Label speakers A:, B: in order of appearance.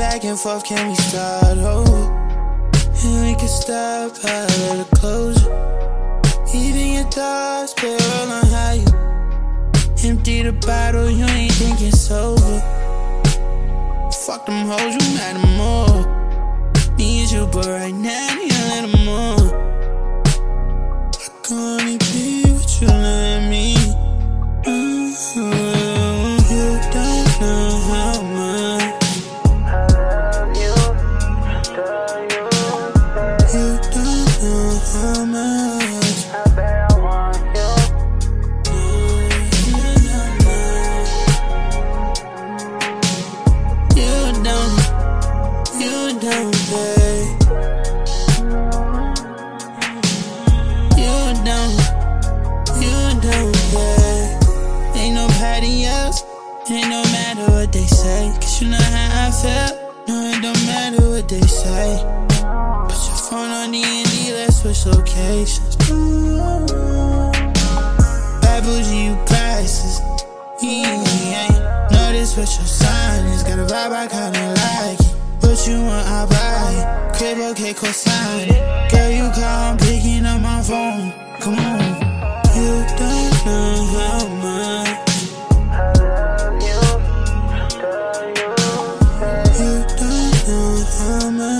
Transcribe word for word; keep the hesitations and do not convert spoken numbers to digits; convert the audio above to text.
A: back and forth, can we start over? And we can stop out of the closure. Even your thoughts play a role on how you empty the bottle, you ain't thinking sober. Fuck them hoes, you mad at more. Need you, but right now, need a little more. I can only be what you let me. Mm-hmm. You don't know how much
B: I love you, girl, you say.
A: you don't know how much
B: I bet I want you.
A: you don't, you don't, babe. You don't, you don't, babe. Ain't nobody else, ain't no matter what they say. Cause you know how I feel, no it don't matter what they say. Put your phone on D and D, let's switch locations. Bad bougie, you prices. Yeah, know this what your sign is. Got a vibe, I kinda like it. What you want, I'll buy it. Crib, okay, co-sign it. Girl, you call, I'm picking up my phone. Come on. You don't know how much
B: I love you, girl, you say.
A: you don't know how much